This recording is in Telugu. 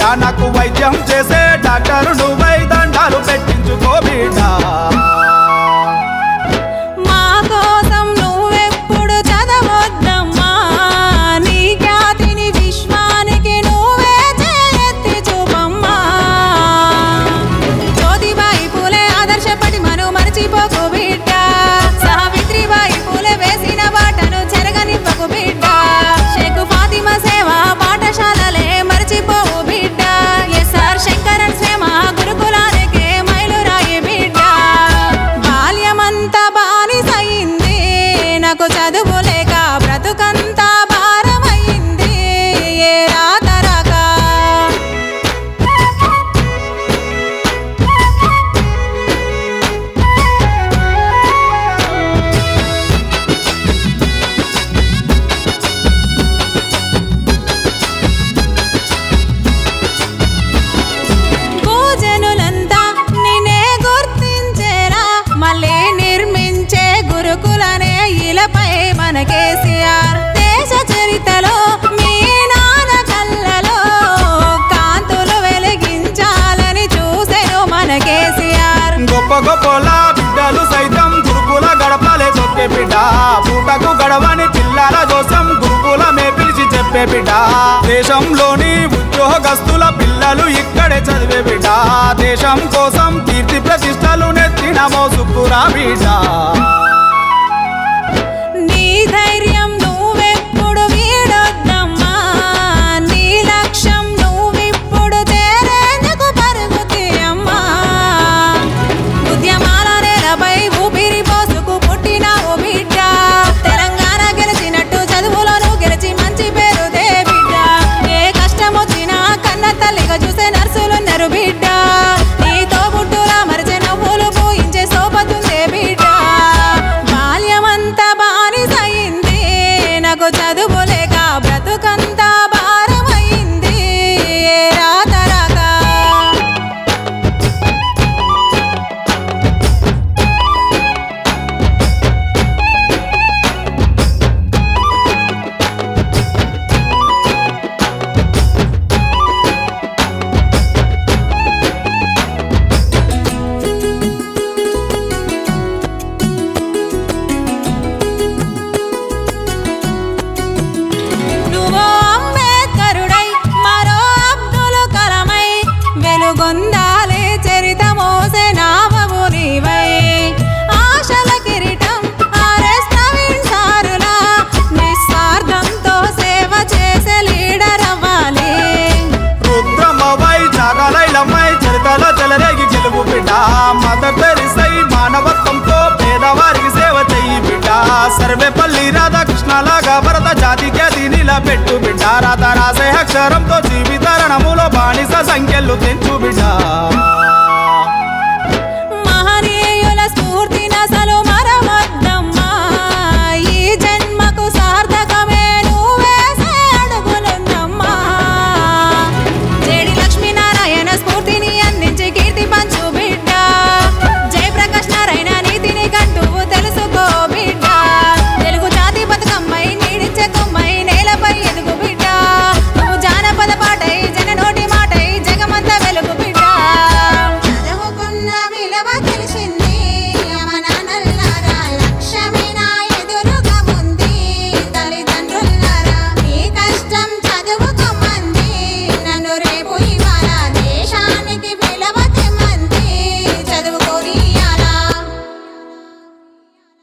నాకు వైద్యం చేసే డాక్టరు నువ్వై దండాలు పెట్టించుకో బిడ్డ మా కోసం నువ్వెప్పుడు చదవొద్దమ్మా నీ ఖ్యాతిని విశ్వానికి నువ్వే చేయెత్తి చూపమ్మా జ్యోతిబాయి పూలే ఆదర్శపటి మను మరచిపోకు బిడ్డ సావిత్రిబాయి పూలే వేసిన బాటను చెరగనివ్వకు బిడ్డ షేకు ఫాతిమా సేవ పాఠశాలలే మరచిపోవు బిడ్డ ఎస్ఆర్ శంకరన్ శ్రేమ గురుకులానికే మైలురాయి బిడ్డ బాల్యమంతా బానిసయింది నాకు చదువు లేక బ్రతుకంతా భారమైంది ఏ రాతరాక భూజనులంతా నిన్నే గుర్తించేరా మళ్ళీ నిర్మించే గురుకులనే ఇలపై మన కేసీఆర్ దేశ చరితలో మీ నాన్న కళ్ళలో కాంతులు వెలిగించాలని చూసెను మన కేసీఆర్ గొప్ప గొప్పల బిడ్డలు సైతం గురుకుల గడపలే తొక్కే బిడ్డ పూటకు గడవని పిల్లల కోసం గురుకులమే పిలిచి చెప్పే బిడ్డ దేశంలోని ఉద్యోగస్తుల పిల్లలు ఇక్కడే చదివే బిడ్డ దేశం కోసం కీర్తి ప్రతిష్టలు నెత్తిన మోసుకురా బిడ్డ నీ ధైర్యం నువ్వెప్పుడు వీడొద్దమ్మా నీ లక్ష్యం నువ్విప్పుడు చేరేందుకు పరుగు తీయమ్మా ఉద్యమాల నేలపై ఊపిరి పోసుకు పుట్టినావు బిడ్డ తెలంగాణ గెలిచినట్టు చదువులను గెలిచి మంచి పేరుదే బిడ్డ ఏ కష్టం వచ్చినా కన్న తల్లిగా చూసే నర్సులున్నారు బిడ్డ నీతో పుట్టులా మరిచే నవ్వులు పూయించే సోపతుందే బిడ్డ బాల్యమంతా బానిసయింది నాకు చదువు లేక బ్రతుకంతా భారమైంది ఏ రాతరాక నువ్వో అంబేద్కరుడై మరో అబ్దుల్ కలమై వెలుగొందాలే చరిత మోసే నావవు నీవై ఆశల కిరీటం ఆర్ఎస్ నవీన్ సారులా నిస్వార్థంతో సేవ చేసే లీడర్ అవ్వాలి రుద్రమవై జాగలైలమ్మై చరితలో చెలరేగి గెలుపు బిడ్డ మదర్ తెరిసై మానవత్వంతో పేదవారికి సేవ చెయ్యి బిడ్డ సర్వేపల్లి రాధాకృష్ణలాగా భరత జాతికి అది నిలబెట్టు బిడ్డ రాత రాసే అక్షరంతో జీవిత రణములో బానిస సంఖ్యలు తెంచు బిడ్డ